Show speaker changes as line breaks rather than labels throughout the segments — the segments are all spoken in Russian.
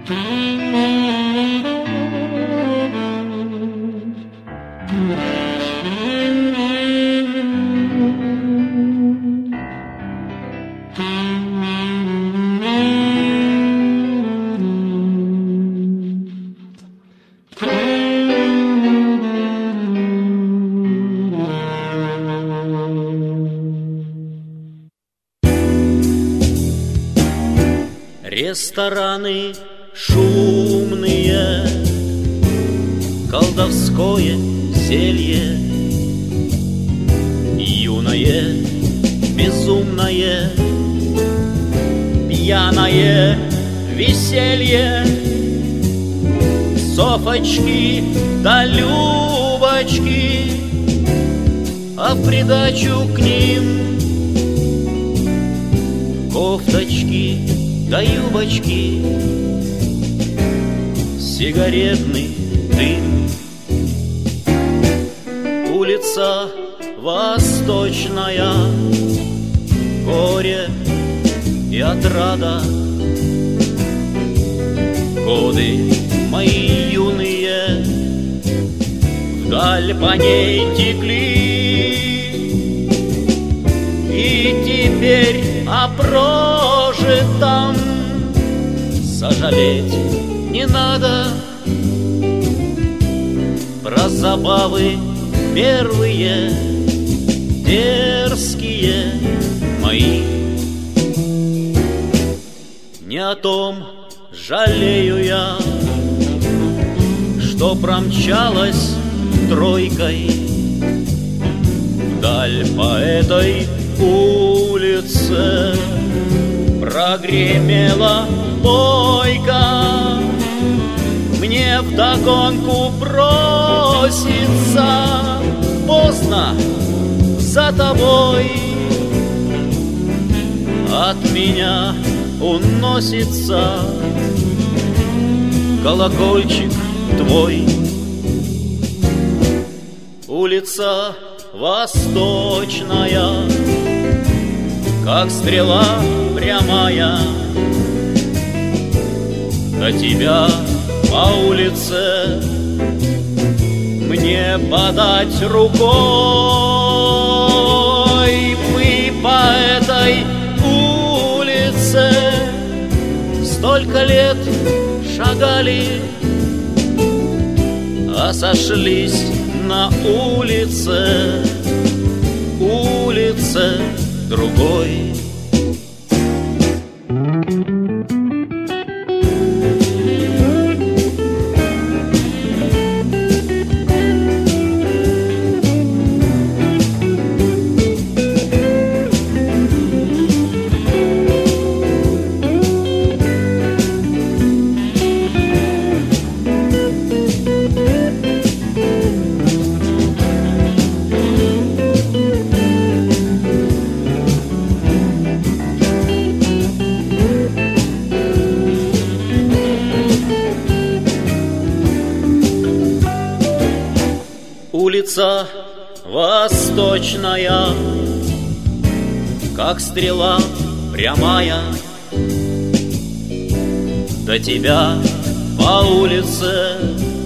Рестораны шумные, колдовское зелье, юное, безумное, пьяное веселье, софочки да любочки, а в придачу к ним кофточки да юбочки, сигаретный дым. Улица Восточная, горе и отрада. Годы мои юные вдаль по ней текли, и теперь о прожитом сожалеть не надо. Про забавы первые, дерзкие мои, не о том жалею я, что промчалась тройкой вдаль по этой улице. Прогремела бойка, мне вдогонку бросится. Поздно за тобой, от меня уносится колокольчик твой. Улица Восточная, как стрела прямая, до тебя по улице мне подать рукой. Мы по этой улице столько лет шагали, а сошлись на улице другой. Улица Восточная, как стрела прямая, до тебя по улице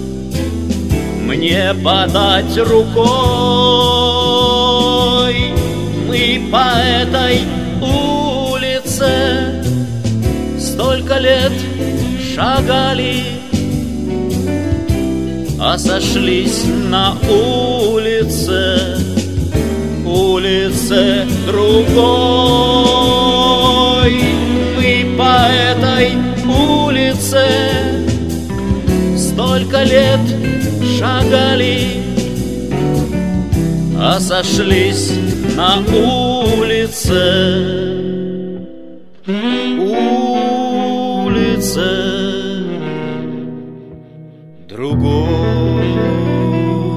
мне подать рукой. Мы по этой улице столько лет шагали, а сошлись на улице другой. Мы по этой улице столько лет шагали, а сошлись на улице другой.